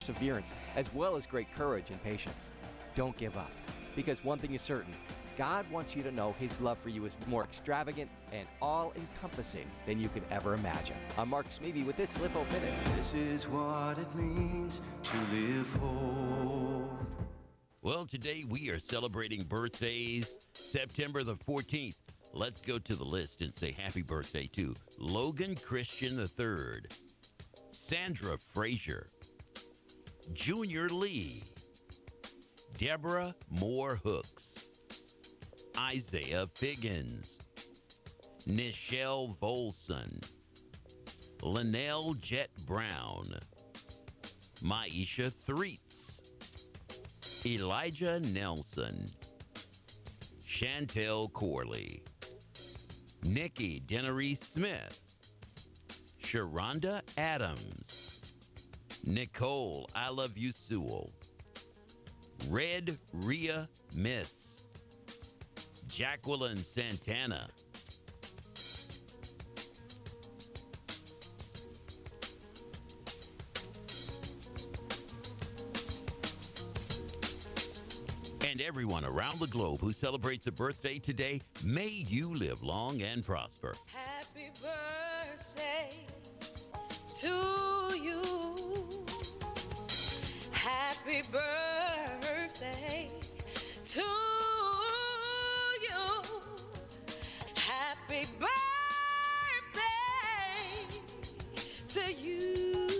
perseverance, as well as great courage and patience. Don't give up, because one thing is certain, God wants you to know His love for you is more extravagant and all-encompassing than you could ever imagine. I'm Mark Smeby with this Live Hope Minute. This is what it means to live whole. Well, today we are celebrating birthdays, September the 14th. Let's go to the list and say happy birthday to Logan Christian III, Sandra Frazier, Junior Lee, Deborah Moore Hooks, Isaiah Figgins, Nichelle Volson, Linnell Jet Brown, Maisha Threets, Elijah Nelson, Chantel Corley, Nikki Dennery Smith, Sharonda Adams, Nicole I Love You Sewell, Red Rhea Miss, Jacqueline Santana, and everyone around the globe who celebrates a birthday today, may you live long and prosper. Happy birthday to you. Happy birthday to you. Happy birthday to you.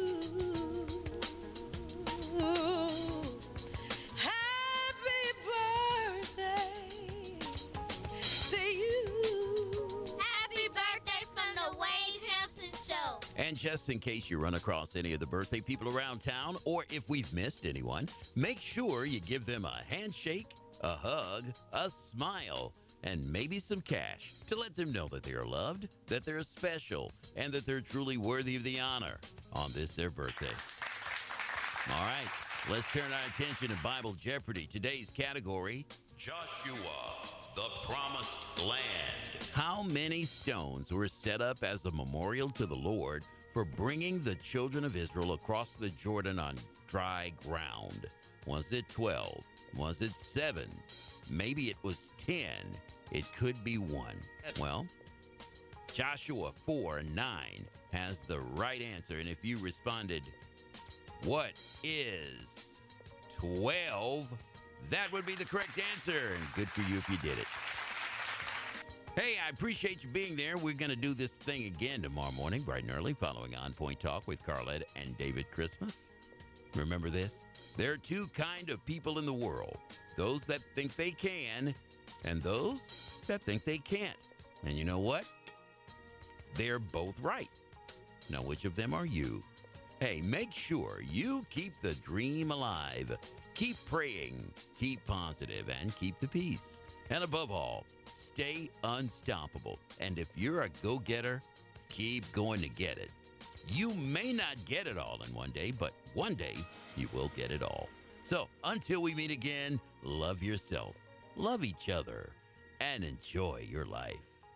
And just in case you run across any of the birthday people around town, or if we've missed anyone, make sure you give them a handshake, a hug, a smile, and maybe some cash to let them know that they are loved, that they're special, and that they're truly worthy of the honor on this, their birthday. All right, let's turn our attention to Bible Jeopardy. Today's category, Joshua, the Promised Land. How many stones were set up as a memorial to the Lord for bringing the children of Israel across the Jordan on dry ground? Was it 12? Was it 7? Maybe it was 10. It could be 1. Well, Joshua 4:9 has the right answer. And if you responded, what is 12? That would be the correct answer. And good for you if you did it. Hey, I appreciate you being there. We're going to do this thing again tomorrow morning, bright and early, following On Point Talk with Carlette and David Christmas. Remember this? There are two kind of people in the world. Those that think they can and those that think they can't. And you know what? They're both right. Now, which of them are you? Hey, make sure you keep the dream alive. Keep praying, keep positive, and keep the peace. And above all, stay unstoppable. And if you're a go-getter, keep going to get it. You may not get it all in one day, but one day you will get it all. So until we meet again, love yourself, love each other, and enjoy your life.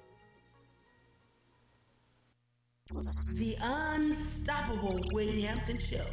The Unstoppable Wade Hampton Show.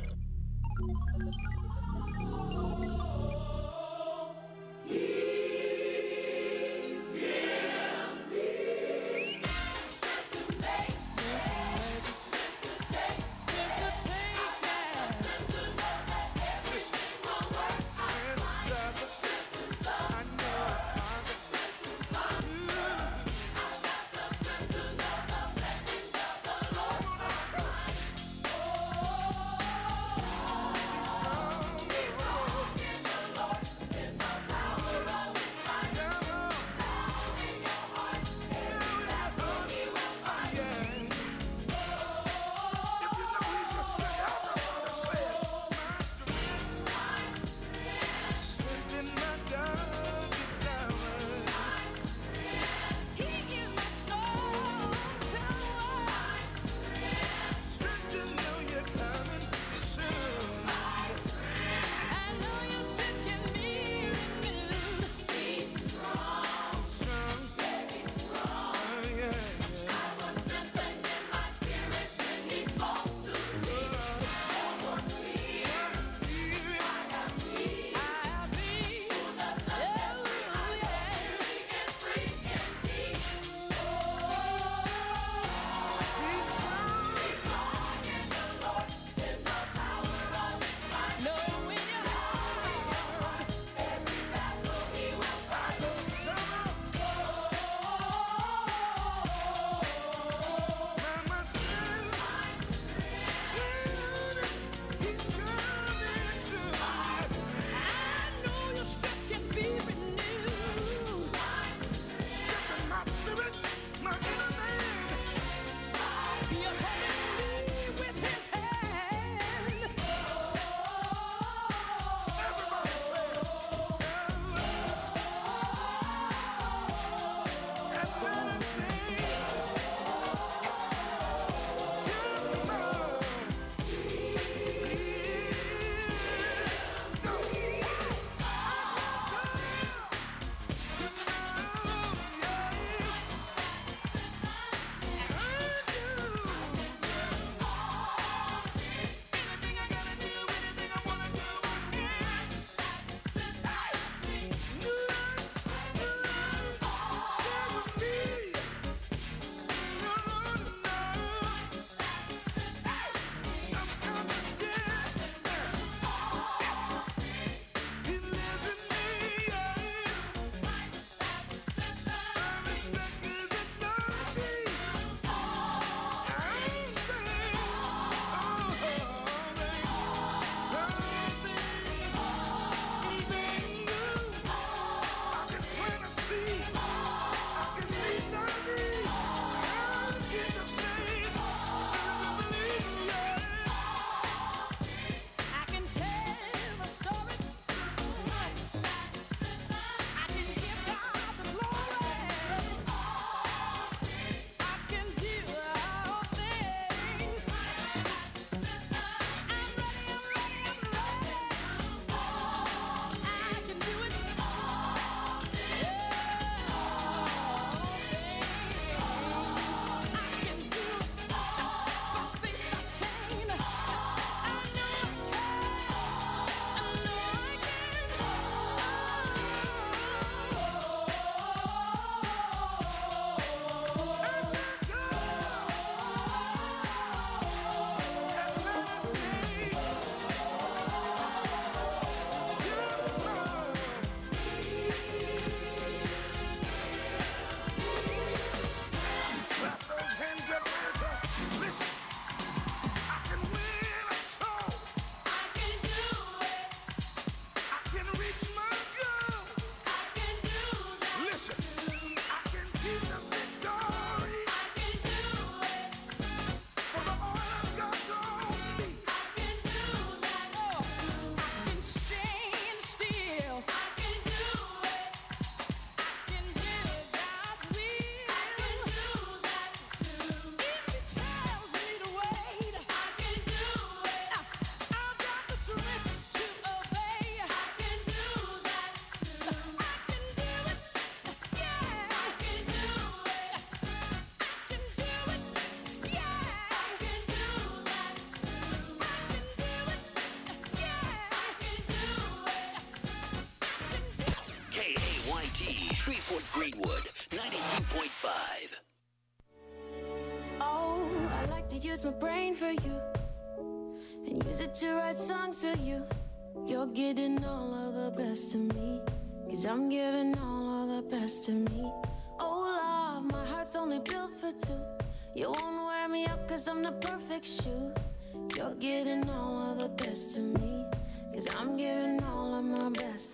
belongs to you. You're getting all of the best of me, 'cause I'm giving all of the best of me. Oh Lord, my heart's only built for two. You won't wear me out 'cause I'm the perfect shoe. You're getting all of the best of me, 'cause I'm giving all of my best.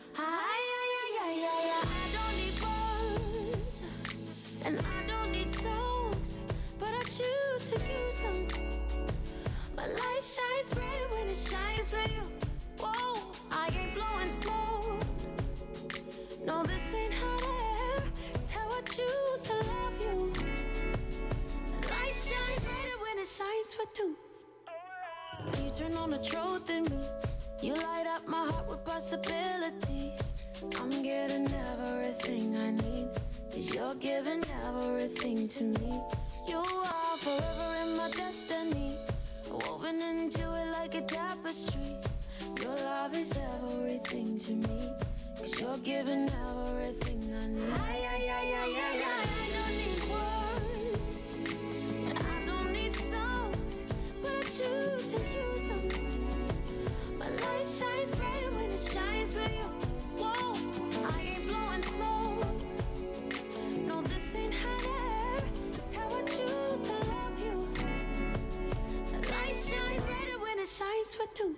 I don't need words, and I don't need songs, but I choose to use them. My light shines brighter when it shines for you. Whoa, I ain't blowing smoke. No, this ain't hot air. It's how I choose to love you. The light shines brighter when it shines for two. You turn on the truth in me. You light up my heart with possibilities. I'm getting everything I need, 'cause you're giving everything to me. You are forever in my destiny, woven into it like a tapestry. Your love is everything to me, 'cause you're giving everything I need. I don't need words, and I don't need songs, but I choose to use them. My light shines brighter when it shines for you. Whoa, I ain't blowing smoke. No, this ain't hot air. It's how I choose to love you. The light shines brighter when it shines for two.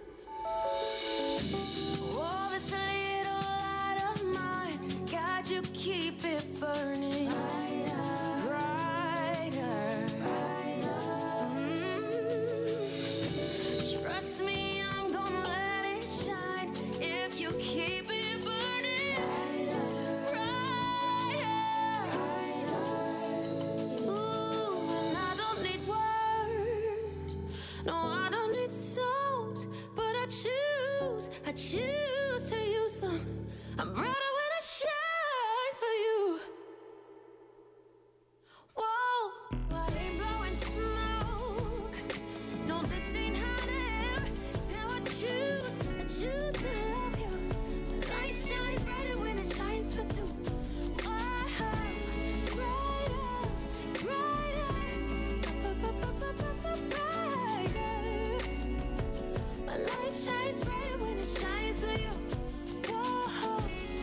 Oh, this little light of mine, God, you keep it burning brighter. Trust me, I'm gonna let it shine if you keep it burning brighter. Ooh, and I don't need words, no, I don't need songs, but I choose to use them. I'm brighter when I shine for you. Whoa, I ain't blowing smoke. No, this ain't hot air. It's how I choose to love you. My light shines brighter when it shines for two. My light shines brighter when it shines for you. Whoa,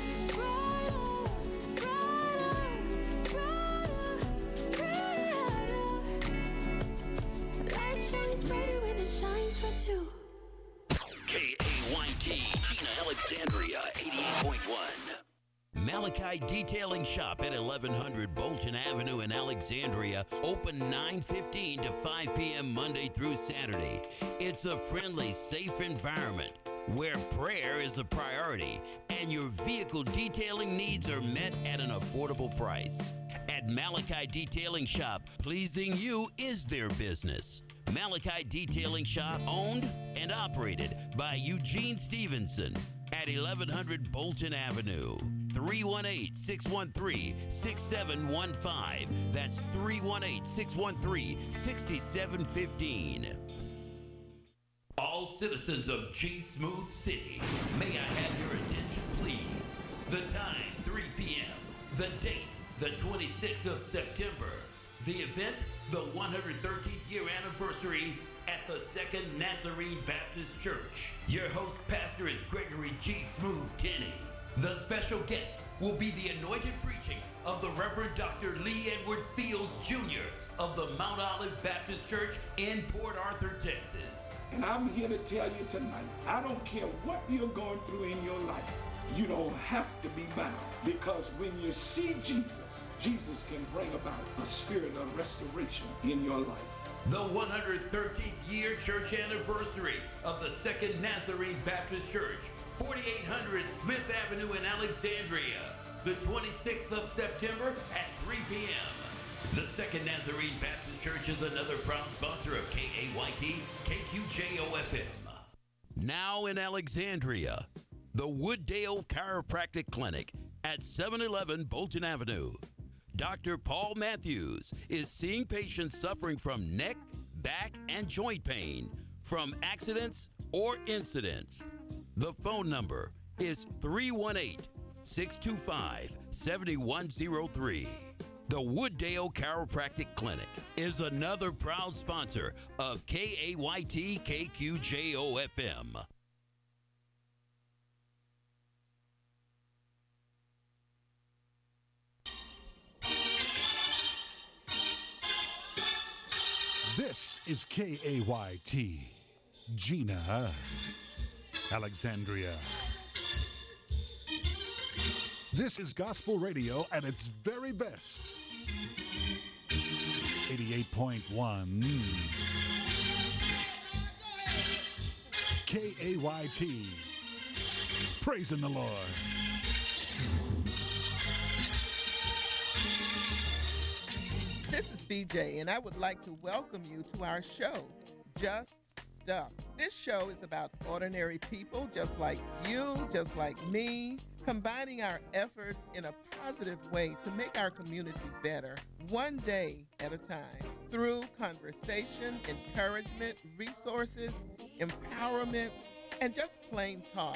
brighter. Light shines brighter when it shines for two. KAYT, Gina Alexandria, 88.1. Malachi Detailing Shop at 1100 Bolton Avenue in Alexandria, open 9:15 to 5 p.m. Monday through Saturday. It's a friendly, safe environment where prayer is a priority and your vehicle detailing needs are met at an affordable price. At Malachi Detailing Shop, pleasing you is their business. Malachi Detailing Shop, owned and operated by Eugene Stevenson at 1100 Bolton Avenue. 318-613-6715. That's 318-613-6715. All citizens of G Smooth City, may I have your attention, please? The time, 3 p.m. The date, the 26th of September. The event, the 113th year anniversary at the Second Nazarene Baptist Church. Your host pastor is Gregory G. Smooth Tenney. The special guest will be the anointed preaching of the Reverend Dr. Lee Edward Fields Jr. of the Mount Olive Baptist Church in Port Arthur, Texas. And I'm here to tell you tonight, I don't care what you're going through in your life. You don't have to be bound, because when you see Jesus, Jesus can bring about a spirit of restoration in your life. The 113th year church anniversary of the Second Nazarene Baptist Church, 4800 Smith Avenue in Alexandria, the 26th of September at 3 p.m. The Second Nazarene Baptist Church is another proud sponsor of KAYT KQJO-FM. Now in Alexandria, the Wooddale Chiropractic Clinic at 711 Bolton Avenue. Dr. Paul Matthews is seeing patients suffering from neck, back, and joint pain from accidents or incidents. The phone number is 318-625-7103. The Wooddale Chiropractic Clinic is another proud sponsor of KAYT KQJO-FM. This is KAYT, Gina, Alexandria. This is gospel radio at its very best. 88.1 KAYT. Praising the Lord. This is BJ, and I would like to welcome you to our show, Just Stuff. This show is about ordinary people just like you, just like me, combining our efforts in a positive way to make our community better, one day at a time, through conversation, encouragement, resources, empowerment, and just plain talk.